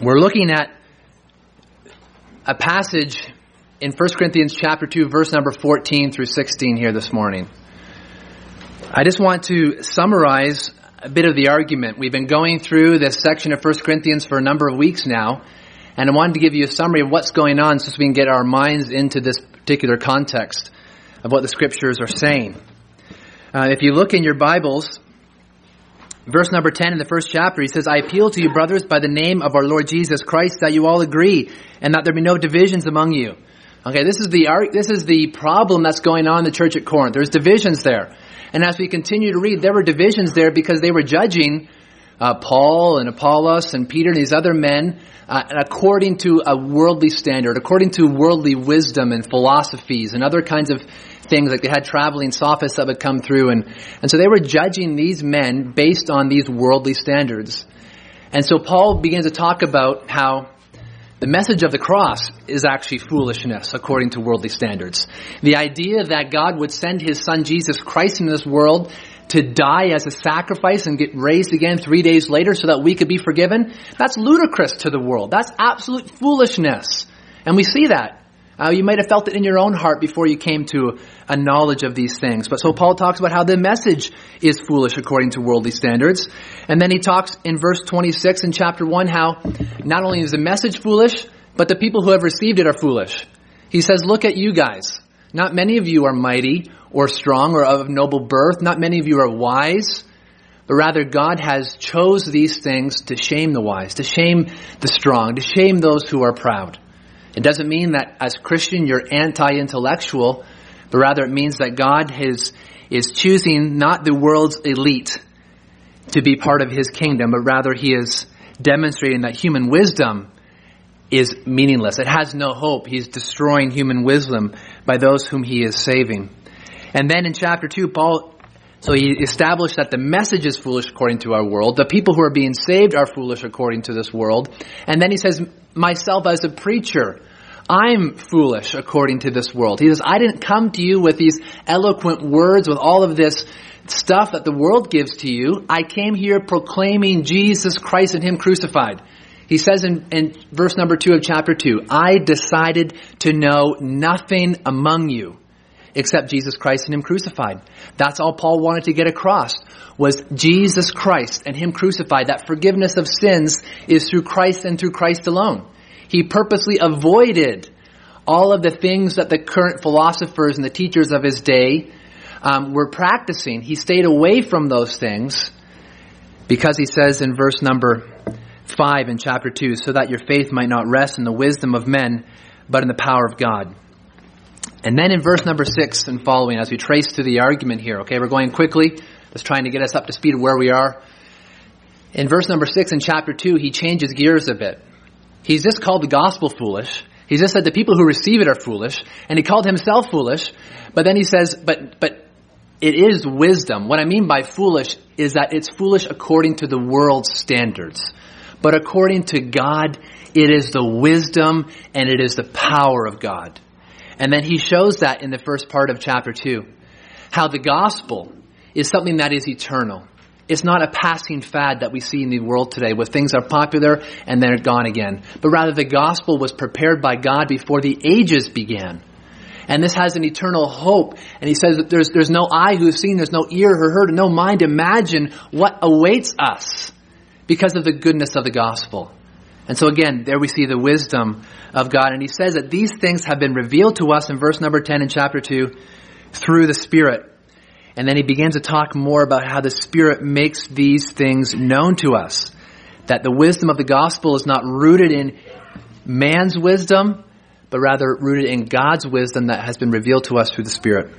We're looking at a passage in 1 Corinthians chapter 2, verse number 14 through 16 here this morning. I just want to summarize a bit of the argument. We've been going through this section of 1 Corinthians for a number of weeks now, and I wanted to give you a summary of what's going on so we can get our minds into this particular context of what the Scriptures are saying. If you look in your Bibles, verse number 10 in the first chapter, he says, I appeal to you, brothers, by the name of our Lord Jesus Christ, that you all agree, and that there be no divisions among you. Okay, this is the problem that's going on in the church at Corinth. There's divisions there. And as we continue to read, there were divisions there because they were judging Paul and Apollos and Peter and these other men according to a worldly standard, according to worldly wisdom and philosophies and other kinds of things. Like they had traveling sophists that would come through. And so they were judging these men based on these worldly standards. And so Paul begins to talk about how the message of the cross is actually foolishness according to worldly standards. The idea that God would send his son Jesus Christ into this world to die as a sacrifice and get raised again 3 days later so that we could be forgiven, that's ludicrous to the world. That's absolute foolishness. And we see that. You might have felt it in your own heart before you came to a knowledge of these things. But so Paul talks about how the message is foolish according to worldly standards. And then he talks in verse 26 in chapter 1 how not only is the message foolish, but the people who have received it are foolish. He says, look at you guys. Not many of you are mighty or strong or of noble birth. Not many of you are wise. But rather God has chose these things to shame the wise, to shame the strong, to shame those who are proud. It doesn't mean that as Christian you're anti-intellectual, but rather it means that God is choosing not the world's elite to be part of his kingdom, but rather he is demonstrating that human wisdom is meaningless. It has no hope. He's destroying human wisdom by those whom he is saving. And then in chapter 2, he established that the message is foolish according to our world. The people who are being saved are foolish according to this world. And then he says, myself as a preacher, I'm foolish according to this world. He says, I didn't come to you with these eloquent words, with all of this stuff that the world gives to you. I came here proclaiming Jesus Christ and him crucified. He says in verse number 2 of chapter 2, I decided to know nothing among you except Jesus Christ and him crucified. That's all Paul wanted to get across, was Jesus Christ and him crucified. That forgiveness of sins is through Christ and through Christ alone. He purposely avoided all of the things that the current philosophers and the teachers of his day were practicing. He stayed away from those things because he says in verse number 5 in chapter 2, so that your faith might not rest in the wisdom of men, but in the power of God. And then in verse number 6 and following, as we trace through the argument here, okay, we're going quickly, just trying to get us up to speed of where we are. In verse number 6 in chapter 2, he changes gears a bit. He's just called the gospel foolish. He just said the people who receive it are foolish, and he called himself foolish. But then he says, but it is wisdom. What I mean by foolish is that it's foolish according to the world's standards. But according to God, it is the wisdom and it is the power of God. And then he shows that in the first part of chapter 2, how the gospel is something that is eternal. It's not a passing fad that we see in the world today where things are popular and then are gone again. But rather the gospel was prepared by God before the ages began. And this has an eternal hope. And he says that there's no eye who has seen, there's no ear who heard, no mind imagine what awaits us because of the goodness of the gospel. And so again, there we see the wisdom of God. And he says that these things have been revealed to us in verse number 10 in chapter 2 through the Spirit. And then he begins to talk more about how the Spirit makes these things known to us. That the wisdom of the gospel is not rooted in man's wisdom, but rather rooted in God's wisdom that has been revealed to us through the Spirit.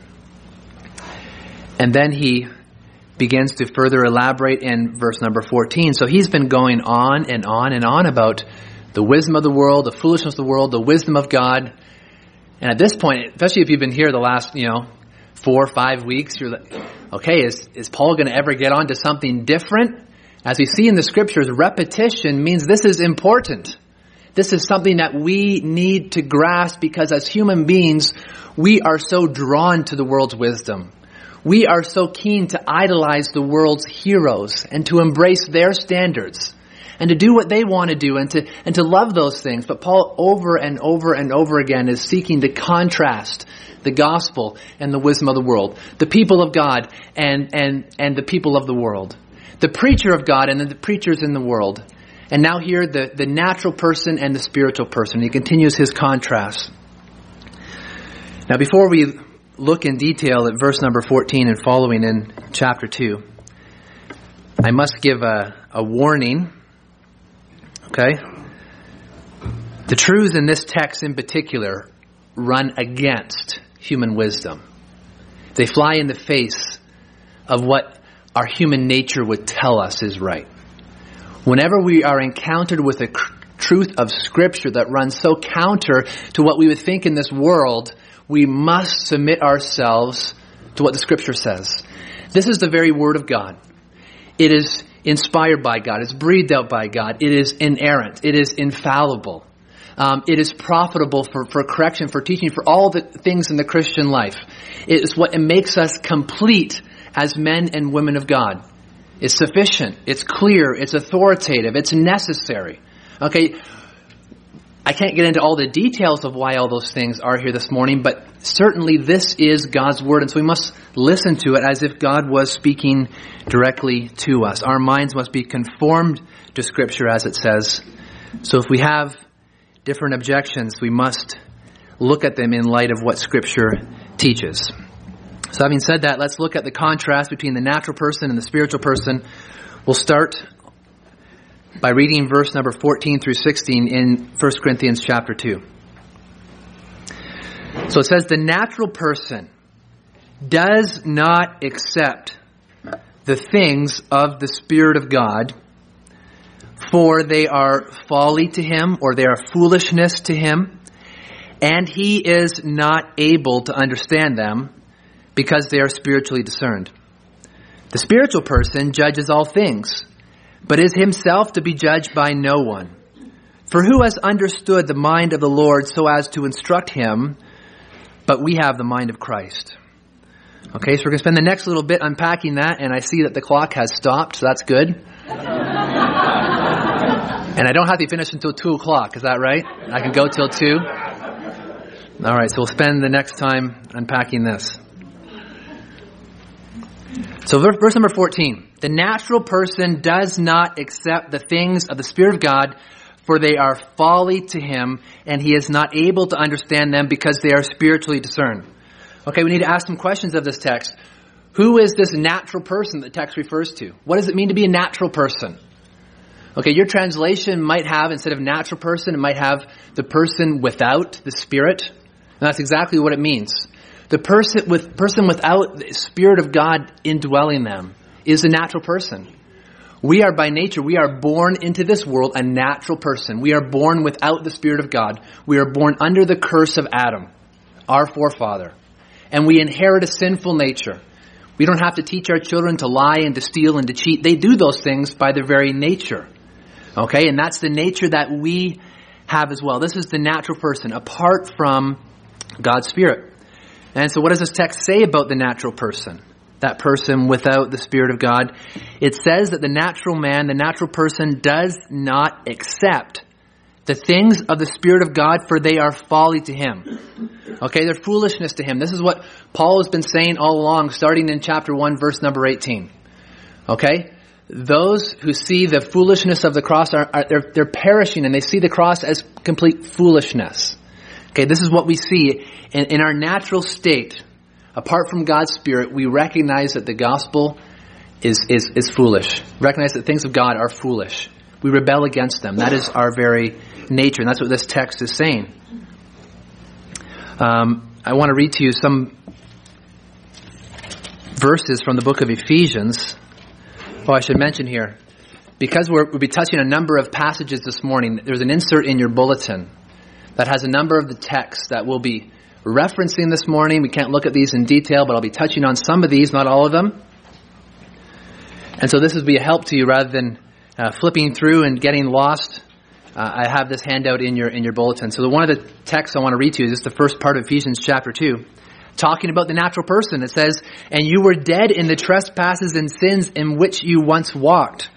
And then he begins to further elaborate in verse number 14. So he's been going on and on and on about the wisdom of the world, the foolishness of the world, the wisdom of God. And at this point, especially if you've been here the last, 4 or 5 weeks, you're like, okay, is Paul going to ever get on to something different? As we see in the scriptures, repetition means this is important. This is something that we need to grasp because as human beings, we are so drawn to the world's wisdom. We are so keen to idolize the world's heroes and to embrace their standards. and to do what they want to do and to love those things. But Paul over and over and over again is seeking to contrast the gospel and the wisdom of the world, the people of God and the people of the world, the preacher of God and the preachers in the world. And now here, the natural person and the spiritual person. He continues his contrast. Now, before we look in detail at verse number 14 and following in chapter 2, I must give a warning. Okay? The truths in this text in particular run against human wisdom. They fly in the face of what our human nature would tell us is right. Whenever we are encountered with a truth of Scripture that runs so counter to what we would think in this world, we must submit ourselves to what the Scripture says. This is the very Word of God. It is inspired by God. It's breathed out by God. It is inerrant. It is infallible. It is profitable for correction, for teaching, for all the things in the Christian life. It is what makes us complete as men and women of God. It's sufficient. It's clear. It's authoritative. It's necessary. Okay, I can't get into all the details of why all those things are here this morning, but certainly this is God's Word, and so we must listen to it as if God was speaking directly to us. Our minds must be conformed to Scripture, as it says. So if we have different objections, we must look at them in light of what Scripture teaches. So having said that, let's look at the contrast between the natural person and the spiritual person. We'll start by reading verse number 14 through 16 in 1 Corinthians chapter 2. So it says, the natural person does not accept the things of the Spirit of God, for they are folly to him, or they are foolishness to him, and he is not able to understand them, because they are spiritually discerned. The spiritual person judges all things, but is himself to be judged by no one. For who has understood the mind of the Lord so as to instruct him? But we have the mind of Christ. Okay, so we're going to spend the next little bit unpacking that, and I see that the clock has stopped, so that's good. And I don't have to finish until 2 o'clock, is that right? I can go till 2? All right, so we'll spend the next time unpacking this. So verse number 14. The natural person does not accept the things of the Spirit of God, for they are folly to him, and he is not able to understand them because they are spiritually discerned. Okay, we need to ask some questions of this text. Who is this natural person that the text refers to? What does it mean to be a natural person? Okay, your translation might have, instead of natural person, it might have the person without the Spirit. And that's exactly what it means. The person without the Spirit of God indwelling them is a natural person. We are by nature, we are born into this world a natural person. We are born without the Spirit of God. We are born under the curse of Adam, our forefather. And we inherit a sinful nature. We don't have to teach our children to lie and to steal and to cheat. They do those things by their very nature. Okay, and that's the nature that we have as well. This is the natural person, apart from God's Spirit. And so what does this text say about the natural person? That person without the Spirit of God? It says that the natural man, the natural person, does not accept the things of the Spirit of God, for they are folly to him. Okay, they're foolishness to him. This is what Paul has been saying all along, starting in chapter 1, verse number 18. Okay? Those who see the foolishness of the cross, they're perishing, and they see the cross as complete foolishness. Okay, this is what we see in our natural state. Apart from God's Spirit, we recognize that the gospel is foolish. Recognize that things of God are foolish. We rebel against them. That is our very nature, and that's what this text is saying. I want to read to you some verses from the book of Ephesians. Oh, I should mention here, because we'll be touching a number of passages this morning, there's an insert in your bulletin that has a number of the texts that we'll be referencing this morning. We can't look at these in detail, but I'll be touching on some of these, not all of them. And so this will be a help to you rather than flipping through and getting lost. I have this handout in your bulletin. So one of the texts I want to read to you is just the first part of Ephesians chapter 2. Talking about the natural person, it says, "And you were dead in the trespasses and sins in which you once walked,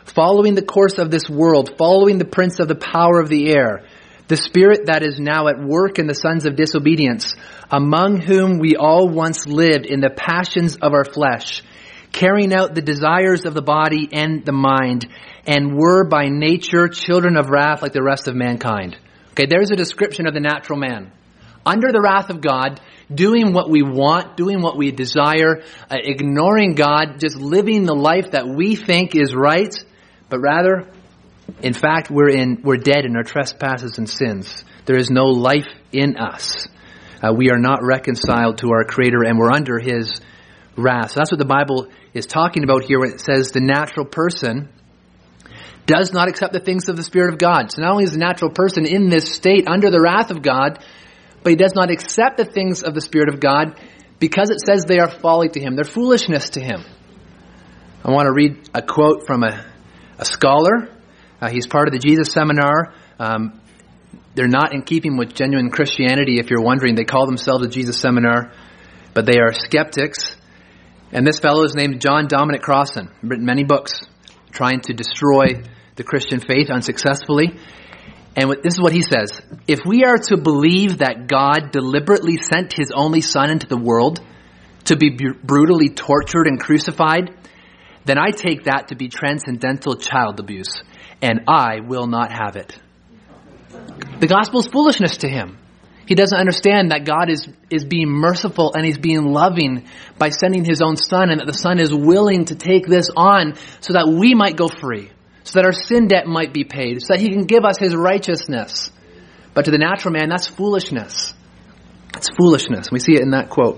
following the course of this world, following the prince of the power of the air, the spirit that is now at work in the sons of disobedience, among whom we all once lived in the passions of our flesh, carrying out the desires of the body and the mind, and were by nature children of wrath like the rest of mankind. Okay, there's a description of the natural man. Under the wrath of God, doing what we want, doing what we desire, ignoring God, just living the life that we think is right, but rather, in fact, we're dead in our trespasses and sins. There is no life in us. We are not reconciled to our Creator, and we're under His wrath. So that's what the Bible is talking about here when it says the natural person does not accept the things of the Spirit of God. So not only is the natural person in this state under the wrath of God, but he does not accept the things of the Spirit of God because it says they are folly to him. They're foolishness to him. I want to read a quote from a scholar. He's part of the Jesus Seminar. They're not in keeping with genuine Christianity, if you're wondering. They call themselves a Jesus Seminar, but they are skeptics. And this fellow is named John Dominic Crossan. Written many books trying to destroy the Christian faith unsuccessfully. And this is what he says. If we are to believe that God deliberately sent His only Son into the world to be brutally tortured and crucified, then I take that to be transcendental child abuse, and I will not have it. The gospel is foolishness to him. He doesn't understand that God is being merciful and He's being loving by sending His own Son, and that the Son is willing to take this on so that we might go free, so that our sin debt might be paid, so that He can give us His righteousness. But to the natural man, that's foolishness. It's foolishness. We see it in that quote.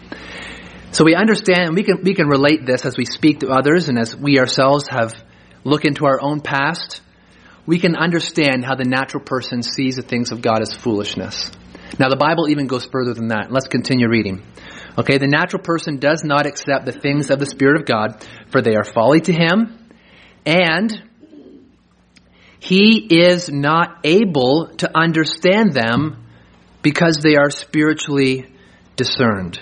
So we understand, and we can relate this as we speak to others, and as we ourselves have looked into our own past. We can understand how the natural person sees the things of God as foolishness. Now the Bible even goes further than that. Let's continue reading. Okay, the natural person does not accept the things of the Spirit of God, for they are folly to him, and he is not able to understand them because they are spiritually discerned.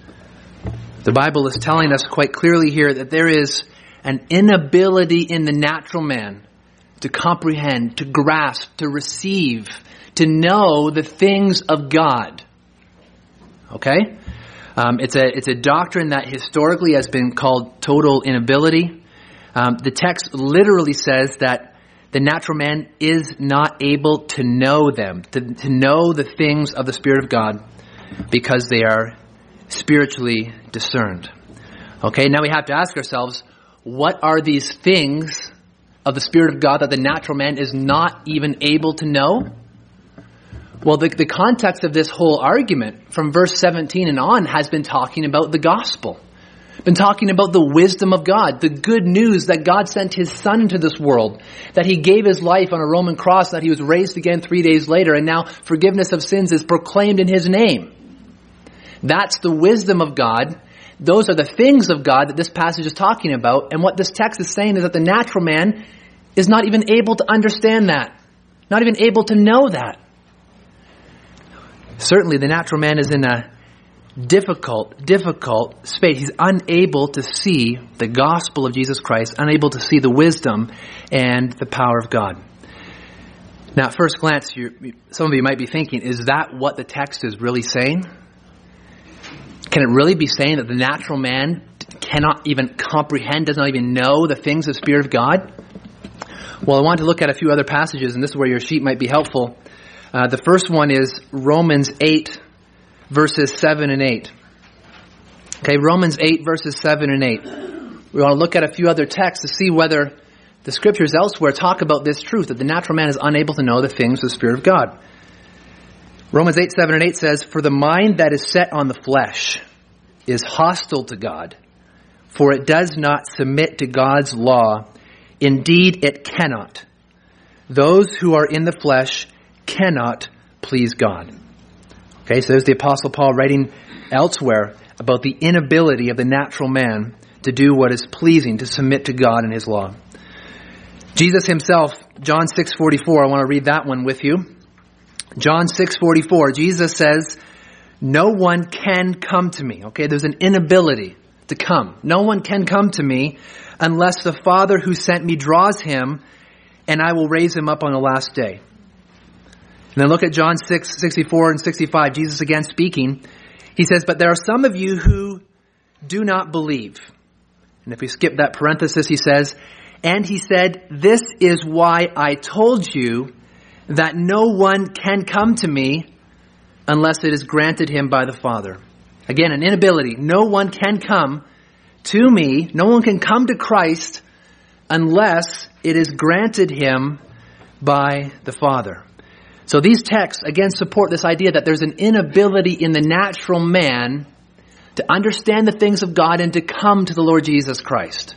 The Bible is telling us quite clearly here that there is an inability in the natural man to comprehend, to grasp, to receive, to know the things of God. Okay? It's a doctrine that historically has been called total inability. The text literally says that the natural man is not able to know them, to know the things of the Spirit of God, because they are spiritually discerned. Okay, now we have to ask ourselves, what are these things of the Spirit of God that the natural man is not even able to know? Well, the context of this whole argument from verse 17 and on has been talking about the gospel. Been talking about the wisdom of God, the good news that God sent His Son into this world, that He gave His life on a Roman cross, that He was raised again 3 days later, and now forgiveness of sins is proclaimed in His name. That's the wisdom of God. Those are the things of God that this passage is talking about. And what this text is saying is that the natural man is not even able to understand that. Not even able to know that. Certainly the natural man is in a difficult space. He's unable to see the gospel of Jesus Christ, unable to see the wisdom and the power of God. Now, at first glance, some of you might be thinking, is that what the text is really saying? Can it really be saying that the natural man cannot even comprehend, does not even know the things of the Spirit of God? Well, I want to look at a few other passages, and this is where your sheet might be helpful. The first one is Romans 8, verses 7 and 8. Okay, Romans 8, verses 7 and 8. We want to look at a few other texts to see whether the Scriptures elsewhere talk about this truth, that the natural man is unable to know the things of the Spirit of God. Romans 8, 7 and 8 says, "For the mind that is set on the flesh is hostile to God, for it does not submit to God's law. Indeed, it cannot. Those who are in the flesh cannot please God." Okay, so there's the Apostle Paul writing elsewhere about the inability of the natural man to do what is pleasing, to submit to God and His law. Jesus Himself, John 6:44, I want to read that one with you. John 6:44, Jesus says, "No one can come to me." Okay, there's an inability to come. No one can come to me unless the Father who sent me draws him, and I will raise him up on the last day. And then look at John 6:64 and 65. Jesus again speaking. He says, but there are some of you who do not believe. And if we skip that parenthesis, he says, and he said, this is why I told you that no one can come to me unless it is granted him by the Father. Again, an inability. No one can come to me. No one can come to Christ unless it is granted him by the Father. So these texts, again, support this idea that there's an inability in the natural man to understand the things of God and to come to the Lord Jesus Christ.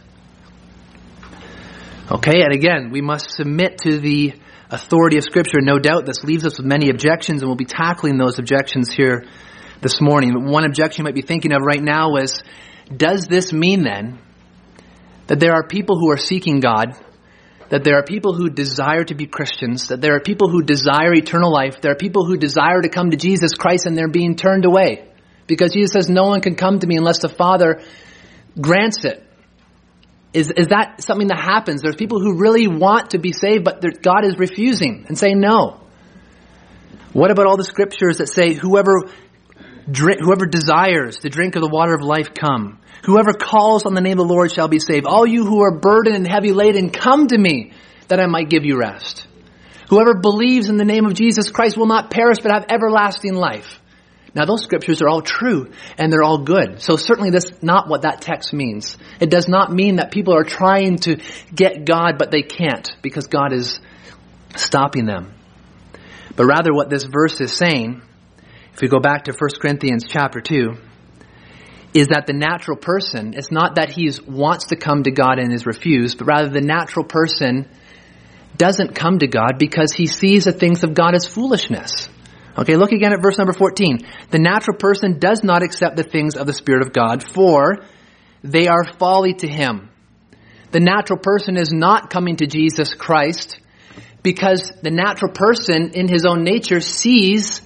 Okay, and again, we must submit to the authority of Scripture. No doubt this leaves us with many objections, and we'll be tackling those objections here this morning. One objection you might be thinking of right now is, does this mean then that there are people who are seeking God, that there are people who desire to be Christians, that there are people who desire eternal life, there are people who desire to come to Jesus Christ, and they're being turned away? Because Jesus says no one can come to me unless the Father grants it. Is that something that happens? There's people who really want to be saved, but God is refusing and saying no. What about all the scriptures that say whoever desires to drink of the water of life, come. Whoever calls on the name of the Lord shall be saved. All you who are burdened and heavy laden, come to me that I might give you rest. Whoever believes in the name of Jesus Christ will not perish but have everlasting life. Now those scriptures are all true and they're all good. So certainly that's not what that text means. It does not mean that people are trying to get God but they can't because God is stopping them. But rather what this verse is saying, if we go back to 1 Corinthians chapter 2, is that the natural person, it's not that he wants to come to God and is refused, but rather the natural person doesn't come to God because he sees the things of God as foolishness. Okay, look again at verse number 14. The natural person does not accept the things of the Spirit of God, for they are folly to him. The natural person is not coming to Jesus Christ because the natural person in his own nature sees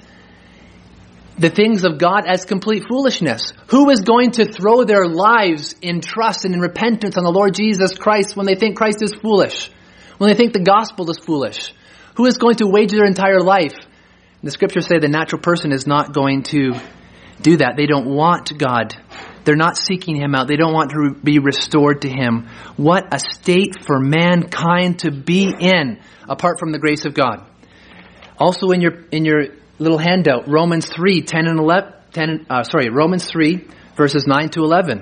the things of God as complete foolishness. Who is going to throw their lives in trust and in repentance on the Lord Jesus Christ when they think Christ is foolish? When they think the gospel is foolish? Who is going to wager their entire life? The scriptures say the natural person is not going to do that. They don't want God. They're not seeking him out. They don't want to be restored to him. What a state for mankind to be in apart from the grace of God. Also in your little handout, Romans 3 verses 9 to 11.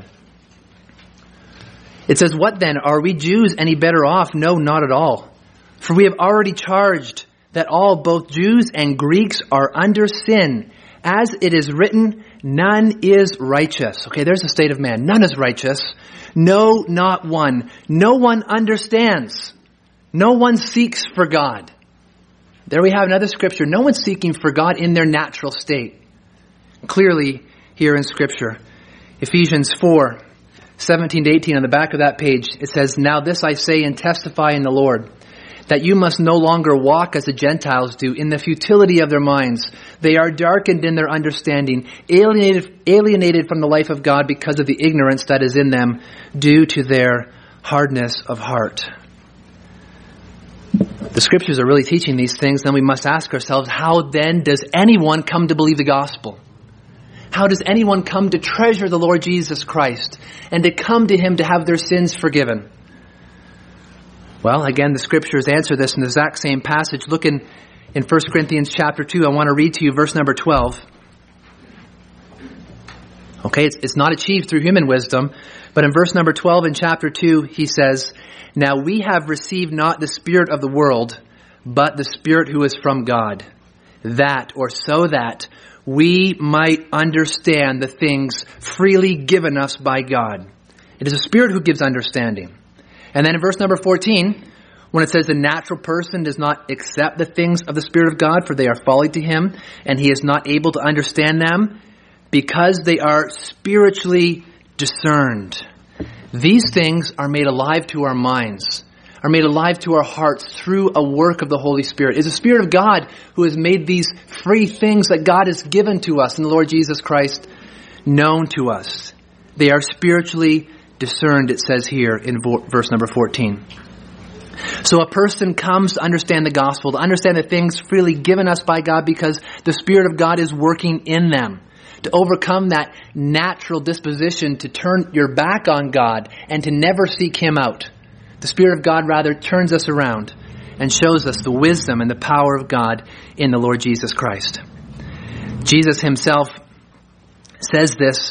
It says, what then? Are we Jews any better off? No, not at all. For we have already charged that all, both Jews and Greeks, are under sin. As it is written, none is righteous. Okay, there's the state of man. None is righteous. No, not one. No one understands. No one seeks for God. There we have another scripture. No one's seeking for God in their natural state. Clearly here in Scripture. Ephesians 4, 17 to 18 on the back of that page, it says, now this I say and testify in the Lord, that you must no longer walk as the Gentiles do in the futility of their minds. They are darkened in their understanding, alienated from the life of God because of the ignorance that is in them due to their hardness of heart. The scriptures are really teaching these things. Then we must ask ourselves, how then does anyone come to believe the gospel? How does anyone come to treasure the Lord Jesus Christ and to come to him to have their sins forgiven? Well, again, the scriptures answer this in the exact same passage. Look in 1 Corinthians chapter 2. I want to read to you verse number 12. Okay, it's not achieved through human wisdom, but in verse number 12 in chapter 2, he says, now we have received not the spirit of the world, but the Spirit who is from God, so that we might understand the things freely given us by God. It is the Spirit who gives understanding. And then in verse number 14, when it says the natural person does not accept the things of the Spirit of God, for they are folly to him, and he is not able to understand them, because they are spiritually discerned. These things are made alive to our minds, are made alive to our hearts through a work of the Holy Spirit. It is the Spirit of God who has made these free things that God has given to us in the Lord Jesus Christ known to us. They are spiritually discerned, it says here in verse number 14. So a person comes to understand the gospel, to understand the things freely given us by God because the Spirit of God is working in them, to overcome that natural disposition to turn your back on God and to never seek Him out. The Spirit of God rather turns us around and shows us the wisdom and the power of God in the Lord Jesus Christ. Jesus Himself says this,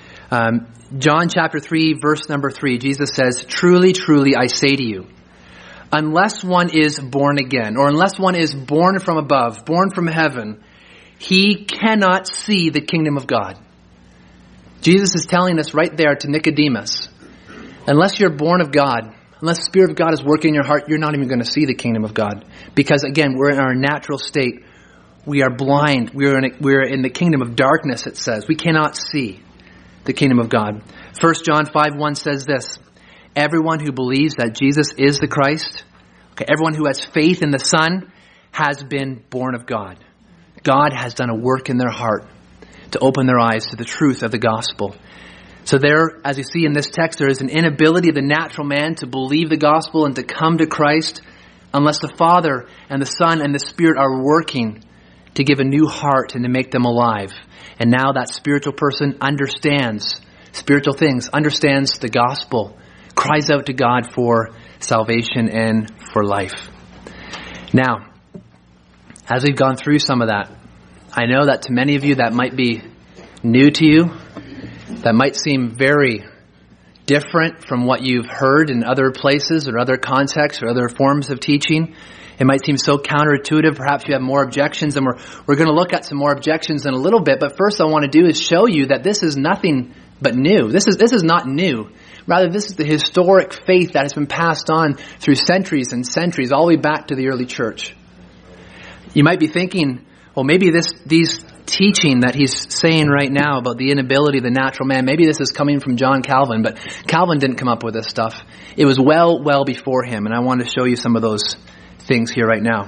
John chapter 3, verse number 3, Jesus says, "Truly, truly, I say to you, unless one is born again, or unless one is born from above, born from heaven, he cannot see the kingdom of God." Jesus is telling us right there to Nicodemus, unless you're born of God, unless the Spirit of God is working in your heart, you're not even going to see the kingdom of God. Because again, we're in our natural state. We are blind. We're in the kingdom of darkness, it says. We cannot see the kingdom of God. 1 John 5:1 says this, "Everyone who believes that Jesus is the Christ," everyone who has faith in the Son, has been born of God. God has done a work in their heart to open their eyes to the truth of the gospel. So there, as you see in this text, there is an inability of the natural man to believe the gospel and to come to Christ unless the Father and the Son and the Spirit are working to give a new heart and to make them alive. And now that spiritual person understands spiritual things, understands the gospel, cries out to God for salvation and for life. Now, as we've gone through some of that, I know that to many of you that might be new to you, that might seem very different from what you've heard in other places or other contexts or other forms of teaching. It might seem so counterintuitive. Perhaps you have more objections, and we're going to look at some more objections in a little bit. But first I want to do is show you that this is nothing but new. This is not new. Rather, this is the historic faith that has been passed on through centuries and centuries, all the way back to the early church. You might be thinking, well, maybe these teaching that he's saying right now about the inability of the natural man, maybe this is coming from John Calvin, but Calvin didn't come up with this stuff. It was well before him, and I want to show you some of those things here right now.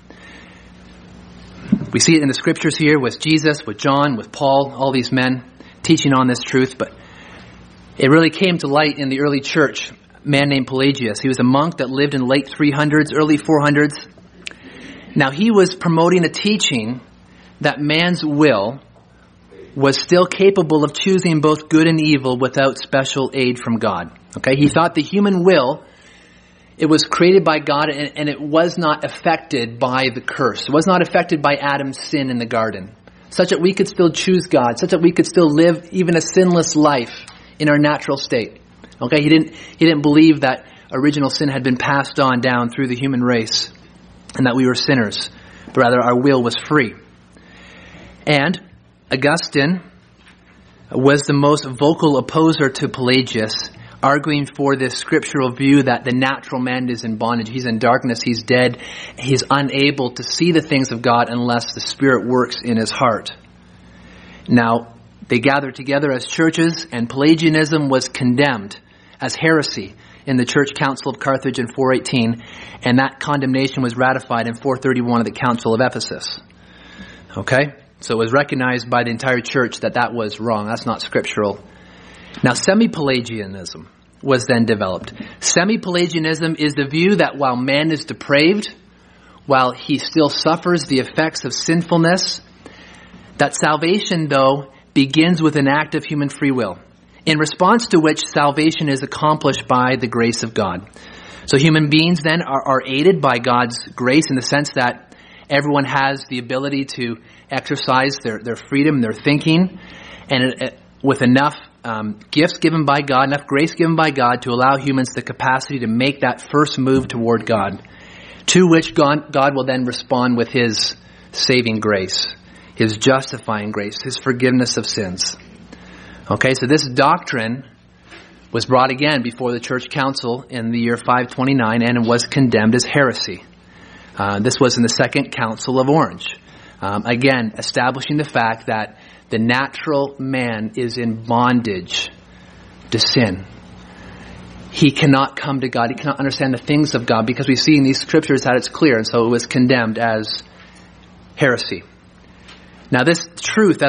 We see it in the scriptures here with Jesus, with John, with Paul, all these men teaching on this truth, but it really came to light in the early church. A man named Pelagius. He was a monk that lived in late 300s, early 400s. Now he was promoting a teaching that man's will was still capable of choosing both good and evil without special aid from God. Okay, he thought the human will, it was created by God and it was not affected by the curse. It was not affected by Adam's sin in the garden, such that we could still choose God, such that we could still live even a sinless life in our natural state. Okay, he didn't believe that original sin had been passed on down through the human race and that we were sinners, but rather our will was free. And Augustine was the most vocal opposer to Pelagius, arguing for this scriptural view that the natural man is in bondage. He's in darkness. He's dead. He's unable to see the things of God unless the Spirit works in his heart. Now, they gathered together as churches, and Pelagianism was condemned as heresy in the Church Council of Carthage in 418, and that condemnation was ratified in 431 of the Council of Ephesus. Okay? So it was recognized by the entire church that was wrong. That's not scriptural. Now, semi-Pelagianism was then developed. Semi-Pelagianism is the view that while man is depraved, while he still suffers the effects of sinfulness, that salvation, though, begins with an act of human free will, in response to which salvation is accomplished by the grace of God. So human beings then are aided by God's grace in the sense that everyone has the ability to exercise their freedom, their thinking, and with enough gifts given by God, enough grace given by God to allow humans the capacity to make that first move toward God, to which God will then respond with His saving grace, His justifying grace, His forgiveness of sins. Okay, so this doctrine was brought again before the Church Council in the year 529 and it was condemned as heresy. This was in the Second Council of Orange. Again, establishing the fact that the natural man is in bondage to sin. He cannot come to God. He cannot understand the things of God because we see in these scriptures that it's clear, and so it was condemned as heresy. Now this truth, as it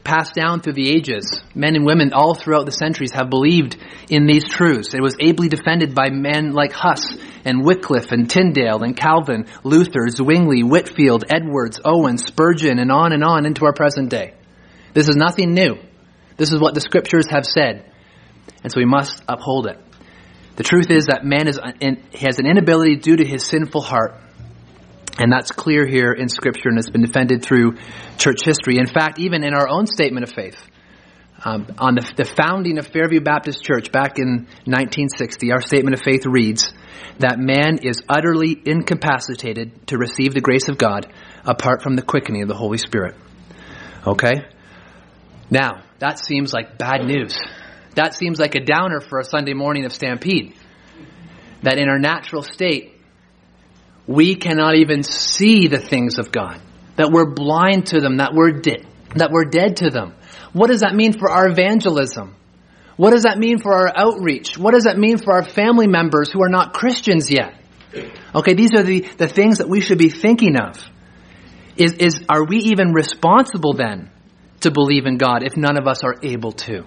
passed down through the ages. Men and women all throughout the centuries have believed in these truths. It was ably defended by men like Huss and Wycliffe and Tyndale and Calvin, Luther, Zwingli, Whitefield, Edwards, Owen, Spurgeon, and on into our present day. This is nothing new. This is what the scriptures have said. And so we must uphold it. The truth is that man has an inability due to his sinful heart. And that's clear here in Scripture, and it's been defended through church history. In fact, even in our own statement of faith, on the founding of Fairview Baptist Church back in 1960, our statement of faith reads that man is utterly incapacitated to receive the grace of God apart from the quickening of the Holy Spirit. Okay? Now, that seems like bad news. That seems like a downer for a Sunday morning of Stampede. That in our natural state, we cannot even see the things of God. That we're blind to them, that we're dead to them. What does that mean for our evangelism? What does that mean for our outreach? What does that mean for our family members who are not Christians yet? Okay, these are the things that we should be thinking of. Are we even responsible then to believe in God if none of us are able to?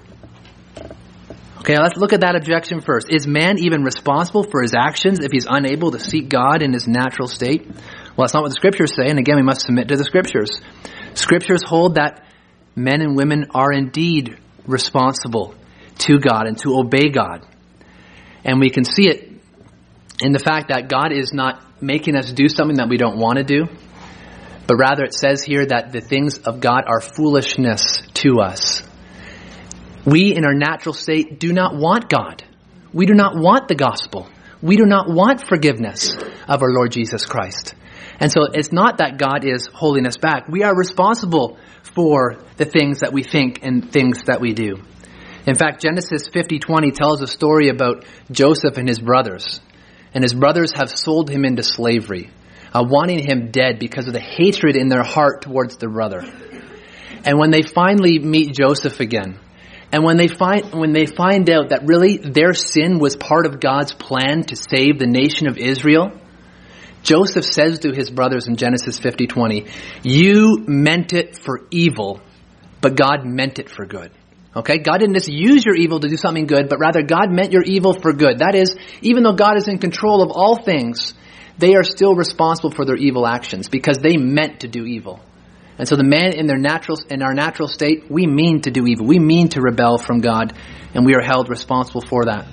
Okay, let's look at that objection first. Is man even responsible for his actions if he's unable to seek God in his natural state? Well, that's not what the scriptures say, and again, we must submit to the scriptures. Scriptures hold that men and women are indeed responsible to God and to obey God. And we can see it in the fact that God is not making us do something that we don't want to do, but rather it says here that the things of God are foolishness to us. We, in our natural state, do not want God. We do not want the gospel. We do not want forgiveness of our Lord Jesus Christ. And so it's not that God is holding us back. We are responsible for the things that we think and things that we do. In fact, Genesis 50:20 tells a story about Joseph and his brothers. And his brothers have sold him into slavery, wanting him dead because of the hatred in their heart towards their brother. And when they finally meet Joseph again, and when they find out that really their sin was part of God's plan to save the nation of Israel, Joseph says to his brothers in Genesis 50:20, "You meant it for evil, but God meant it for good." Okay? God didn't just use your evil to do something good, but rather God meant your evil for good. That is, even though God is in control of all things, they are still responsible for their evil actions because they meant to do evil. And so the man in our natural state, we mean to do evil. We mean to rebel from God, and we are held responsible for that.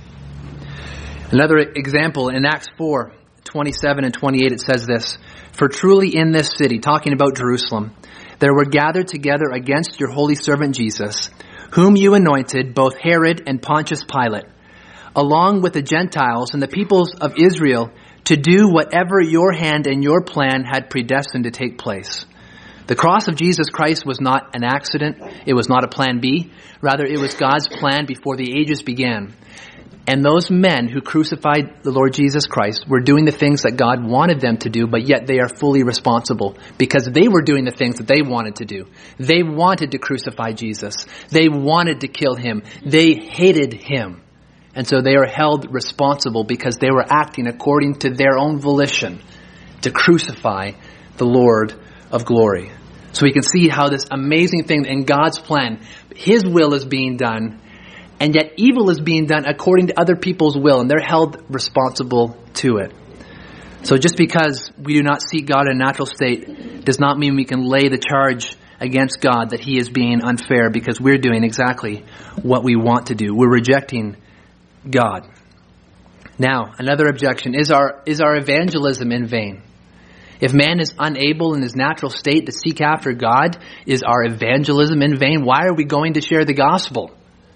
Another example, in Acts 4:27 and 28, it says this, "For truly in this city," talking about Jerusalem, "there were gathered together against your holy servant Jesus, whom you anointed, both Herod and Pontius Pilate, along with the Gentiles and the peoples of Israel, to do whatever your hand and your plan had predestined to take place." The cross of Jesus Christ was not an accident. It was not a plan B. Rather, it was God's plan before the ages began. And those men who crucified the Lord Jesus Christ were doing the things that God wanted them to do, but yet they are fully responsible because they were doing the things that they wanted to do. They wanted to crucify Jesus. They wanted to kill him. They hated him. And so they are held responsible because they were acting according to their own volition to crucify the Lord of glory. So we can see how this amazing thing in God's plan, his will is being done, and yet evil is being done according to other people's will, and they're held responsible to it. So just because we do not seek God in a natural state does not mean we can lay the charge against God that he is being unfair because we're doing exactly what we want to do. We're rejecting God. Now, another objection, is our evangelism in vain? If man is unable in his natural state to seek after God, is our evangelism in vain? Why are we going to share the gospel?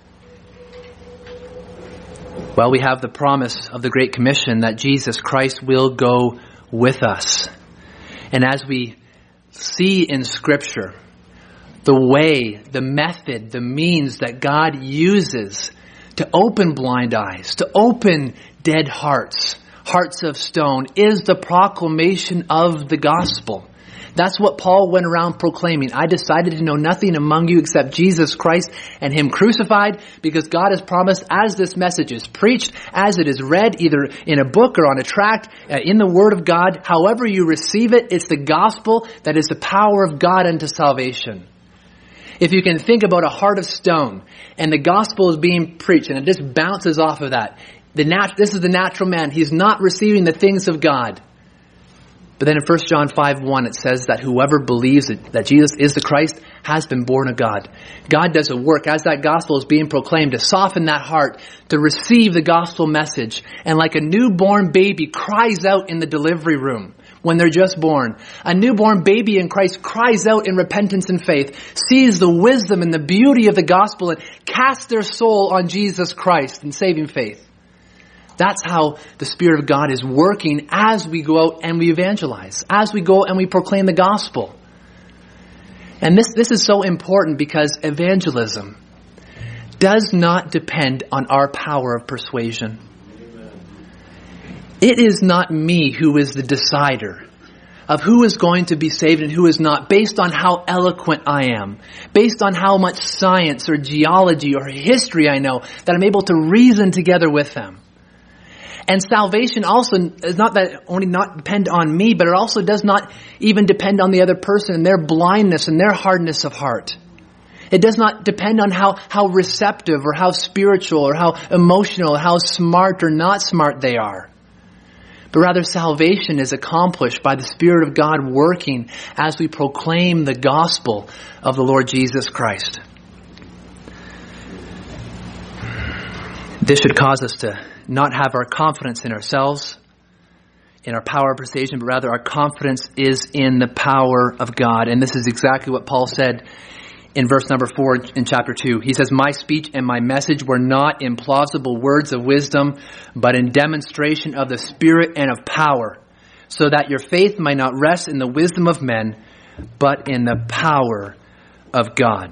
Well, we have the promise of the Great Commission that Jesus Christ will go with us. And as we see in Scripture, the way, the method, the means that God uses to open blind eyes, to open dead hearts, hearts of stone, is the proclamation of the gospel. That's what Paul went around proclaiming. I decided to know nothing among you except Jesus Christ and him crucified, because God has promised, as this message is preached, as it is read, either in a book or on a tract, in the Word of God, however you receive it, it's the gospel that is the power of God unto salvation. If you can think about a heart of stone and the gospel is being preached and it just bounces off of that, this is the natural man. He's not receiving the things of God. But then in 1 John 5:1 it says that whoever believes that Jesus is the Christ has been born of God. God does a work as that gospel is being proclaimed to soften that heart, to receive the gospel message. And like a newborn baby cries out in the delivery room when they're just born, a newborn baby in Christ cries out in repentance and faith, sees the wisdom and the beauty of the gospel and casts their soul on Jesus Christ in saving faith. That's how the Spirit of God is working as we go out and we evangelize, as we go and we proclaim the gospel. And this is so important because evangelism does not depend on our power of persuasion. Amen. It is not me who is the decider of who is going to be saved and who is not, based on how eloquent I am, based on how much science or geology or history I know, that I'm able to reason together with them. And salvation also is not that only not depend on me, but it also does not even depend on the other person and their blindness and their hardness of heart. It does not depend on how receptive or how spiritual or how emotional, or how smart or not smart they are. But rather salvation is accomplished by the Spirit of God working as we proclaim the gospel of the Lord Jesus Christ. This should cause us to not have our confidence in ourselves, in our power of persuasion, but rather our confidence is in the power of God. And this is exactly what Paul said in verse number 4 in chapter 2. He says, "My speech and my message were not in plausible words of wisdom, but in demonstration of the Spirit and of power, so that your faith might not rest in the wisdom of men, but in the power of God."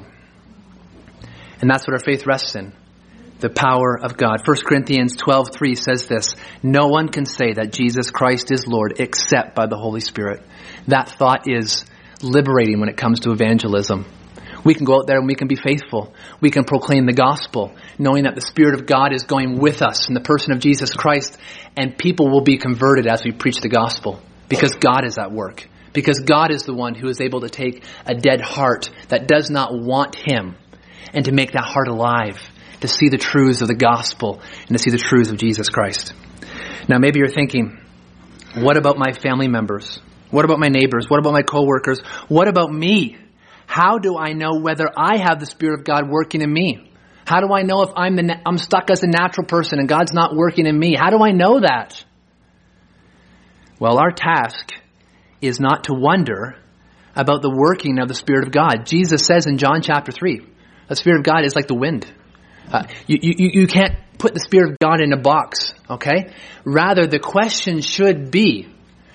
And that's what our faith rests in. The power of God. 1 Corinthians 12:3 says this, "No one can say that Jesus Christ is Lord except by the Holy Spirit." That thought is liberating when it comes to evangelism. We can go out there and we can be faithful. We can proclaim the gospel, knowing that the Spirit of God is going with us in the person of Jesus Christ, and people will be converted as we preach the gospel because God is at work. Because God is the one who is able to take a dead heart that does not want Him and to make that heart alive, to see the truths of the gospel and to see the truths of Jesus Christ. Now maybe you're thinking, what about my family members? What about my neighbors? What about my coworkers? What about me? How do I know whether I have the Spirit of God working in me? How do I know if I'm stuck as a natural person and God's not working in me? How do I know that? Well, our task is not to wonder about the working of the Spirit of God. Jesus says in John chapter 3, the Spirit of God is like the wind. You can't put the Spirit of God in a box, okay? Rather, the question should be,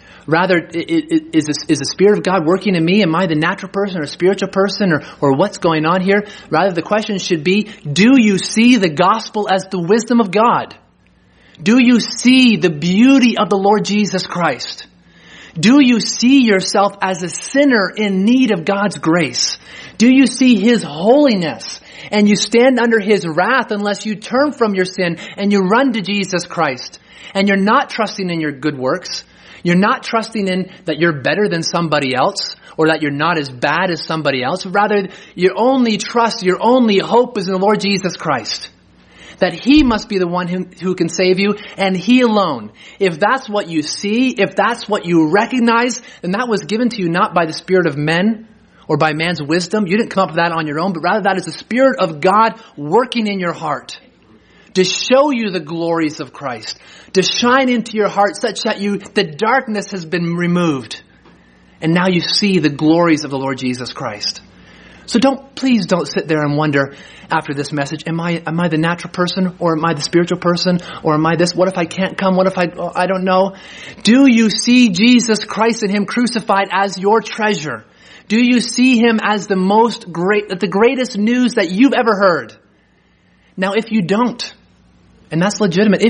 is the Spirit of God working in me? Am I the natural person or a spiritual person or what's going on here? Rather, the question should be, do you see the gospel as the wisdom of God? Do you see the beauty of the Lord Jesus Christ? Do you see yourself as a sinner in need of God's grace? Do you see His holiness? And you stand under His wrath unless you turn from your sin and you run to Jesus Christ. And you're not trusting in your good works. You're not trusting in that you're better than somebody else or that you're not as bad as somebody else. Rather, your only trust, your only hope is in the Lord Jesus Christ. That He must be the one who can save you, and He alone. If that's what you see, if that's what you recognize, then that was given to you not by the spirit of men or by man's wisdom. You didn't come up with that on your own, but rather that is the Spirit of God working in your heart to show you the glories of Christ, to shine into your heart such that the darkness has been removed. And now you see the glories of the Lord Jesus Christ. So please don't sit there and wonder after this message, am I the natural person or am I the spiritual person or am I this? What if I can't come? What if I don't know? Do you see Jesus Christ and Him crucified as your treasure? Do you see Him as the greatest news that you've ever heard? Now, if you don't, and that's legitimate,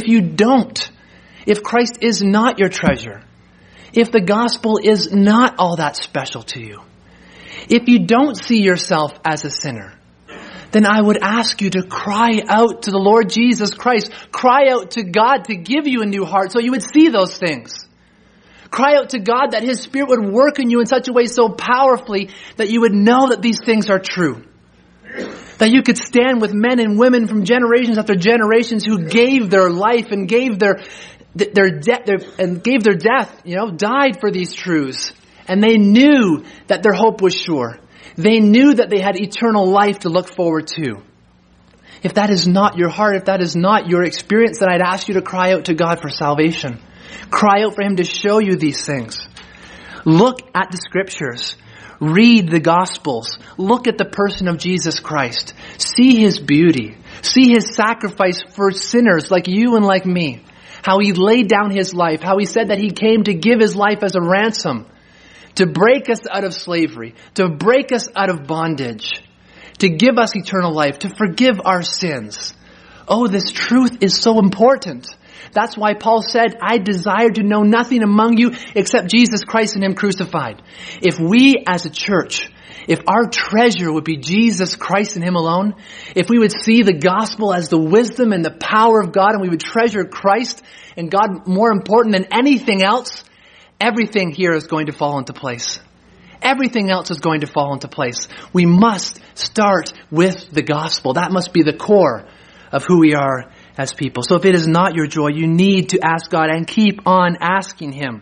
if Christ is not your treasure, if the gospel is not all that special to you, if you don't see yourself as a sinner, then I would ask you to cry out to the Lord Jesus Christ. Cry out to God to give you a new heart so you would see those things. Cry out to God that His Spirit would work in you in such a way so powerfully that you would know that these things are true. That you could stand with men and women from generations after generations who gave their life and gave their death, died for these truths. And they knew that their hope was sure. They knew that they had eternal life to look forward to. If that is not your heart, if that is not your experience, then I'd ask you to cry out to God for salvation. Cry out for Him to show you these things. Look at the Scriptures. Read the Gospels. Look at the person of Jesus Christ. See His beauty. See His sacrifice for sinners like you and like me. How He laid down His life. How He said that He came to give His life as a ransom. To break us out of slavery. To break us out of bondage. To give us eternal life. To forgive our sins. Oh, this truth is so important. That's why Paul said, I desire to know nothing among you except Jesus Christ and Him crucified. If we as a church, if our treasure would be Jesus Christ and Him alone, if we would see the gospel as the wisdom and the power of God, and we would treasure Christ and God more important than anything else, everything here is going to fall into place. Everything else is going to fall into place. We must start with the gospel. That must be the core of who we are as people. So if it is not your joy, you need to ask God and keep on asking Him.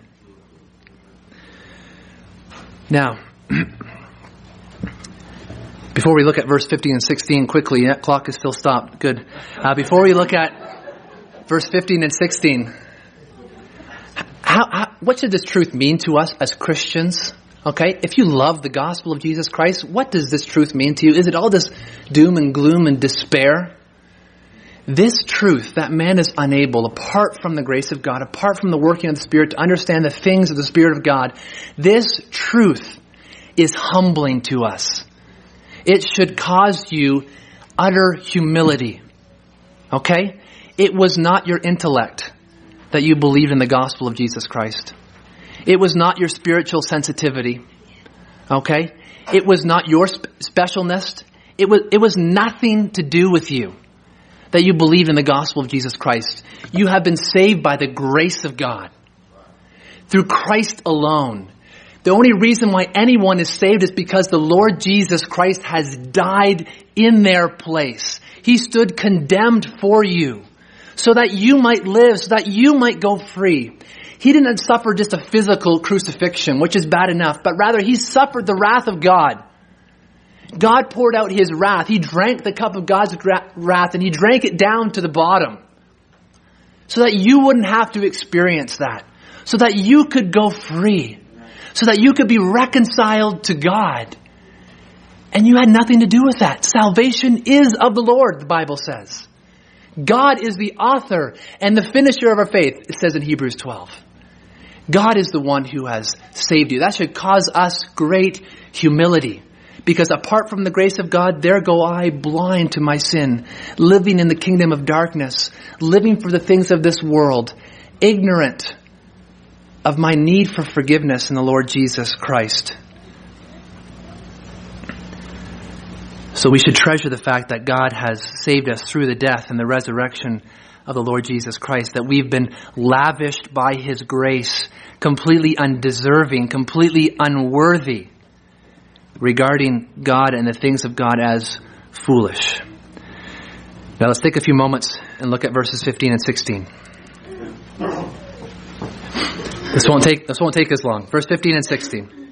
Now, before we look at verse 15 and 16 quickly, that clock is still stopped. Good. Before we look at verse 15 and 16, what should this truth mean to us as Christians? Okay, if you love the gospel of Jesus Christ, what does this truth mean to you? Is it all this doom and gloom and despair? This truth, that man is unable, apart from the grace of God, apart from the working of the Spirit, to understand the things of the Spirit of God, this truth is humbling to us. It should cause you utter humility. Okay? It was not your intellect that you believed in the gospel of Jesus Christ. It was not your spiritual sensitivity. Okay? It was not your specialness. It was nothing to do with you that you believe in the gospel of Jesus Christ. You have been saved by the grace of God. Through Christ alone. The only reason why anyone is saved is because the Lord Jesus Christ has died in their place. He stood condemned for you so that you might live, so that you might go free. He didn't suffer just a physical crucifixion, which is bad enough, but rather He suffered the wrath of God. God poured out His wrath. He drank the cup of God's wrath and He drank it down to the bottom so that you wouldn't have to experience that, so that you could go free, so that you could be reconciled to God. And you had nothing to do with that. Salvation is of the Lord, the Bible says. God is the author and the finisher of our faith, it says in Hebrews 12. God is the one who has saved you. That should cause us great humility. Because apart from the grace of God, there go I blind to my sin, living in the kingdom of darkness, living for the things of this world, ignorant of my need for forgiveness in the Lord Jesus Christ. So we should treasure the fact that God has saved us through the death and the resurrection of the Lord Jesus Christ, that we've been lavished by His grace, completely undeserving, completely unworthy, regarding God and the things of God as foolish. Now let's take a few moments and look at verses 15 and 16. This won't take as long. Verse 15 and 16.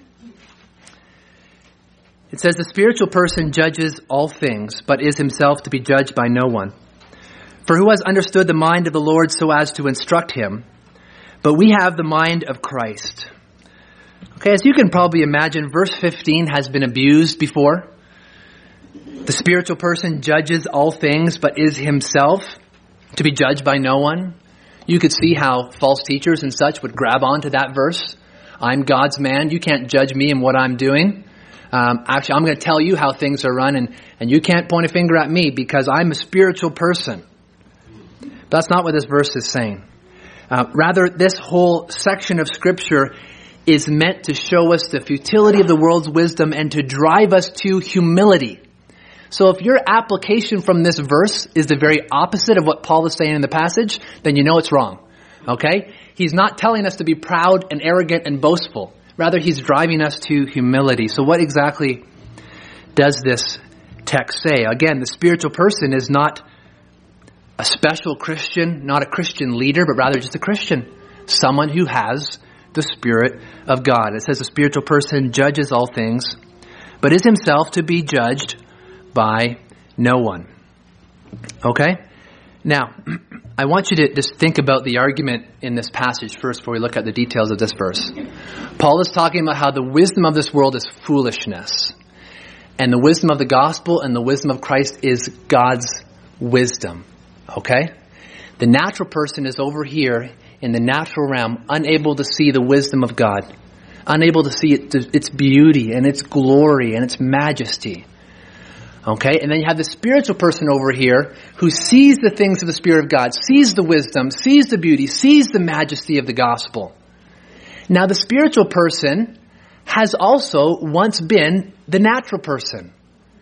It says, the spiritual person judges all things, but is himself to be judged by no one. For who has understood the mind of the Lord so as to instruct him? But we have the mind of Christ. Okay, as you can probably imagine, verse 15 has been abused before. The spiritual person judges all things, but is himself to be judged by no one. You could see how false teachers and such would grab onto that verse. I'm God's man. You can't judge me and what I'm doing. Actually, I'm going to tell you how things are run, and you can't point a finger at me because I'm a spiritual person. But that's not what this verse is saying. Rather, this whole section of Scripture is meant to show us the futility of the world's wisdom and to drive us to humility. So if your application from this verse is the very opposite of what Paul is saying in the passage, then you know it's wrong. Okay? He's not telling us to be proud and arrogant and boastful. Rather, he's driving us to humility. So what exactly does this text say. Again, the spiritual person is not a special Christian, not a Christian leader, but rather just a Christian. Someone who has the Spirit of God. It says the spiritual person judges all things, but is himself to be judged by no one. Okay? Now, I want you to just think about the argument in this passage first before we look at the details of this verse. Paul is talking about how the wisdom of this world is foolishness. And the wisdom of the gospel and the wisdom of Christ is God's wisdom. Okay? The natural person is over here in the natural realm, unable to see the wisdom of God. Unable to see its beauty and its glory and its majesty. Okay? And then you have the spiritual person over here who sees the things of the Spirit of God, sees the wisdom, sees the beauty, sees the majesty of the gospel. Now the spiritual person has also once been the natural person.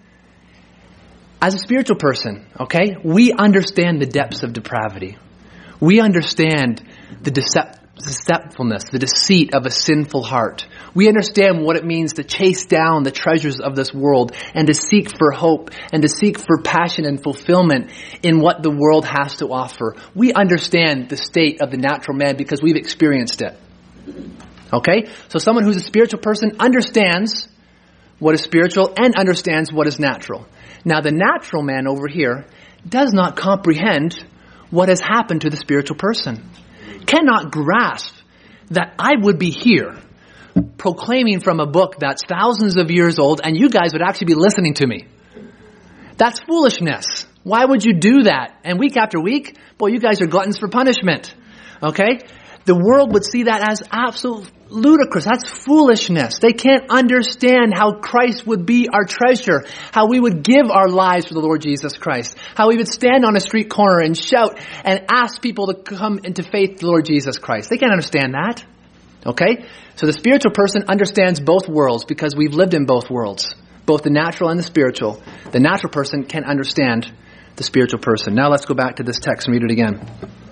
As a spiritual person, okay, we understand the depths of depravity. We understand the deceitfulness, the deceit of a sinful heart. We understand what it means to chase down the treasures of this world and to seek for hope and to seek for passion and fulfillment in what the world has to offer. We understand the state of the natural man because we've experienced it. Okay? So someone who's a spiritual person understands what is spiritual and understands what is natural. Now the natural man over here does not comprehend what has happened to the spiritual person. Cannot grasp that I would be here proclaiming from a book that's thousands of years old and you guys would actually be listening to me. That's foolishness. Why would you do that? And week after week, boy, you guys are gluttons for punishment. Okay? The world would see that as absolute ludicrous. That's foolishness. They can't understand how Christ would be our treasure, how we would give our lives for the Lord Jesus Christ, how we would stand on a street corner and shout and ask people to come into faith in the Lord Jesus Christ. They can't understand that. Okay? So the spiritual person understands both worlds because we've lived in both worlds, both the natural and the spiritual. The natural person can understand the spiritual person. Now let's go back to this text and read it again.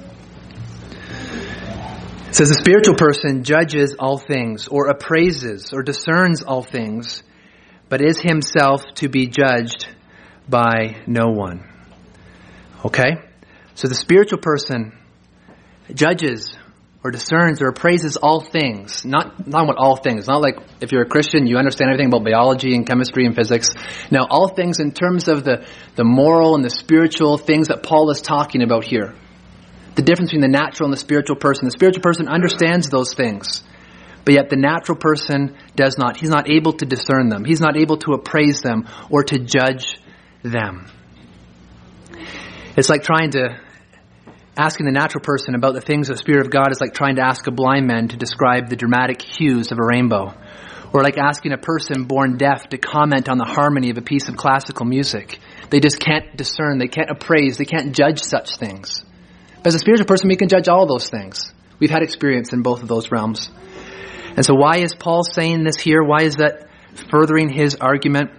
It says the spiritual person judges all things or appraises or discerns all things, but is himself to be judged by no one. Okay? So the spiritual person judges or discerns or appraises all things. Not what all things. Not like if you're a Christian, you understand everything about biology and chemistry and physics. No, all things in terms of the moral and the spiritual things that Paul is talking about here. The difference between the natural and the spiritual person. The spiritual person understands those things. But yet the natural person does not. He's not able to discern them. He's not able to appraise them or to judge them. It's like asking the natural person about the things of the Spirit of God is like trying to ask a blind man to describe the dramatic hues of a rainbow. Or like asking a person born deaf to comment on the harmony of a piece of classical music. They just can't discern, they can't appraise, they can't judge such things. But as a spiritual person, we can judge all those things. We've had experience in both of those realms. And so why is Paul saying this here? Why is that furthering his argument?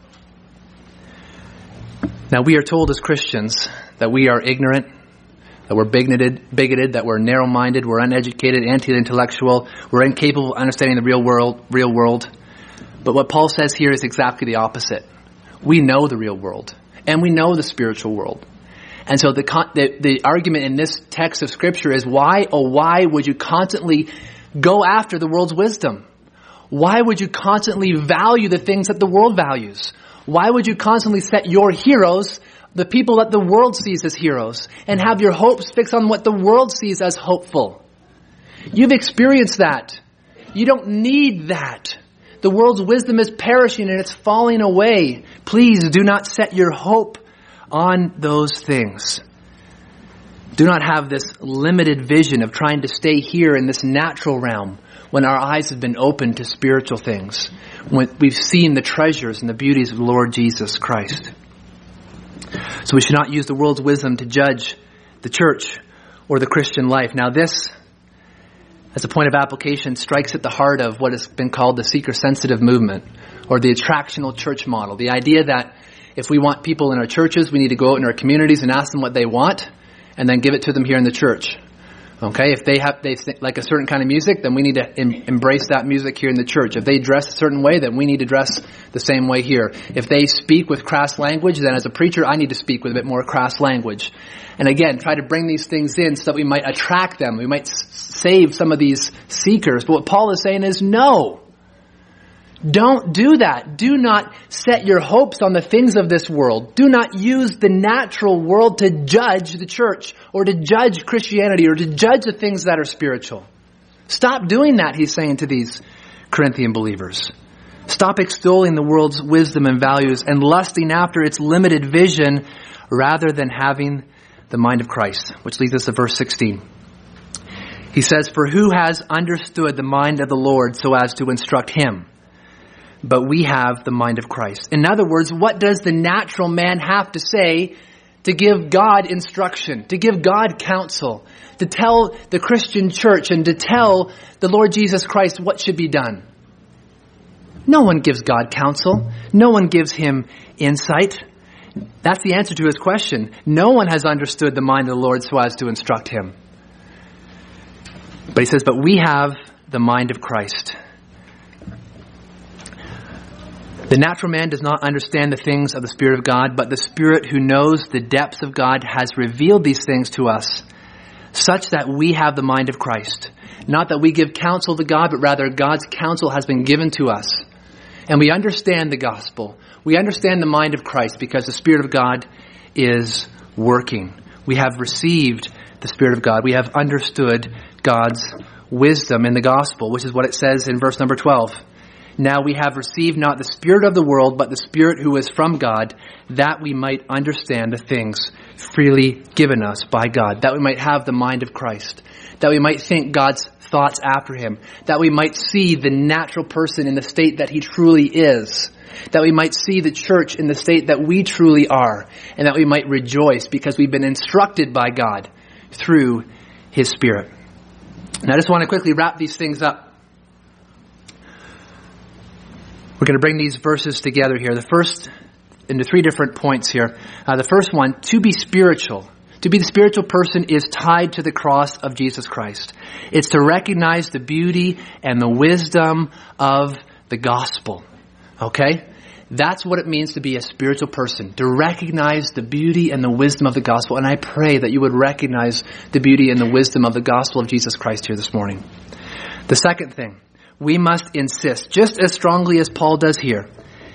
Now we are told as Christians that we are ignorant, that we're bigoted, that we're narrow-minded, we're uneducated, anti-intellectual, we're incapable of understanding the real world. But what Paul says here is exactly the opposite. We know the real world, and we know the spiritual world. And so the argument in this text of Scripture is why would you constantly go after the world's wisdom? Why would you constantly value the things that the world values? Why would you constantly set your heroes, the people that the world sees as heroes, and have your hopes fixed on what the world sees as hopeful? You've experienced that. You don't need that. The world's wisdom is perishing and it's falling away. Please do not set your hope on those things. Do not have this limited vision of trying to stay here in this natural realm when our eyes have been opened to spiritual things, when we've seen the treasures and the beauties of the Lord Jesus Christ. So we should not use the world's wisdom to judge the church or the Christian life. Now this, as a point of application, strikes at the heart of what has been called the seeker-sensitive movement or the attractional church model. The idea that if we want people in our churches, we need to go out in our communities and ask them what they want and then give it to them here in the church. Okay, if they like a certain kind of music, then we need to embrace that music here in the church. If they dress a certain way, then we need to dress the same way here. If they speak with crass language, then as a preacher, I need to speak with a bit more crass language. And again, try to bring these things in so that we might attract them. We might save some of these seekers. But what Paul is saying is no. Don't do that. Do not set your hopes on the things of this world. Do not use the natural world to judge the church or to judge Christianity or to judge the things that are spiritual. Stop doing that, he's saying to these Corinthian believers. Stop extolling the world's wisdom and values and lusting after its limited vision rather than having the mind of Christ, which leads us to verse 16. He says, "For who has understood the mind of the Lord so as to instruct him? But we have the mind of Christ." In other words, what does the natural man have to say to give God instruction, to give God counsel, to tell the Christian church and to tell the Lord Jesus Christ what should be done? No one gives God counsel. No one gives him insight. That's the answer to his question. No one has understood the mind of the Lord so as to instruct him. But he says, but we have the mind of Christ. The natural man does not understand the things of the Spirit of God, but the Spirit who knows the depths of God has revealed these things to us, such that we have the mind of Christ. Not that we give counsel to God, but rather God's counsel has been given to us. And we understand the gospel. We understand the mind of Christ because the Spirit of God is working. We have received the Spirit of God. We have understood God's wisdom in the gospel, which is what it says in verse number 12. Now we have received not the spirit of the world, but the Spirit who is from God, that we might understand the things freely given us by God, that we might have the mind of Christ, that we might think God's thoughts after him, that we might see the natural person in the state that he truly is, that we might see the church in the state that we truly are, and that we might rejoice because we've been instructed by God through his Spirit. And I just want to quickly wrap these things up. We're going to bring these verses together here. The first, into three different points here. The first one, to be spiritual. To be the spiritual person is tied to the cross of Jesus Christ. It's to recognize the beauty and the wisdom of the gospel. Okay? That's what it means to be a spiritual person. To recognize the beauty and the wisdom of the gospel. And I pray that you would recognize the beauty and the wisdom of the gospel of Jesus Christ here this morning. The second thing, we must insist, just as strongly as Paul does here,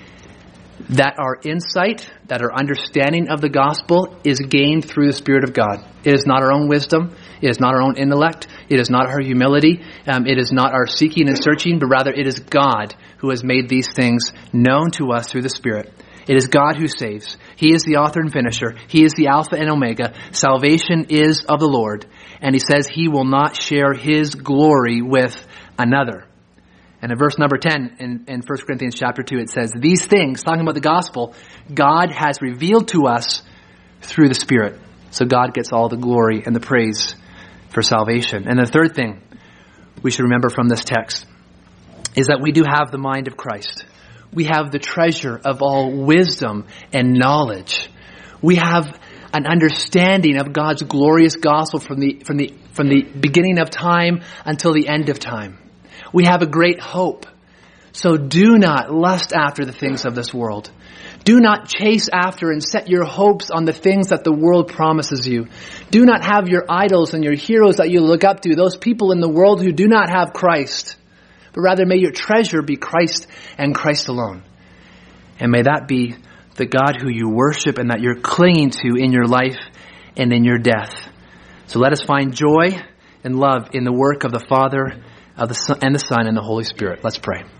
that our insight, that our understanding of the gospel is gained through the Spirit of God. It is not our own wisdom. It is not our own intellect. It is not our humility. It is not our seeking and searching, but rather it is God who has made these things known to us through the Spirit. It is God who saves. He is the author and finisher. He is the Alpha and Omega. Salvation is of the Lord. And he says he will not share his glory with another. And in verse number 10 in 1 Corinthians chapter 2, it says, these things, talking about the gospel, God has revealed to us through the Spirit. So God gets all the glory and the praise for salvation. And the third thing we should remember from this text is that we do have the mind of Christ. We have the treasure of all wisdom and knowledge. We have an understanding of God's glorious gospel from the beginning of time until the end of time. We have a great hope. So do not lust after the things of this world. Do not chase after and set your hopes on the things that the world promises you. Do not have your idols and your heroes that you look up to, those people in the world who do not have Christ. But rather may your treasure be Christ and Christ alone. And may that be the God who you worship and that you're clinging to in your life and in your death. So let us find joy and love in the work of the Father, of the Son, and the Son, and the Holy Spirit. Let's pray.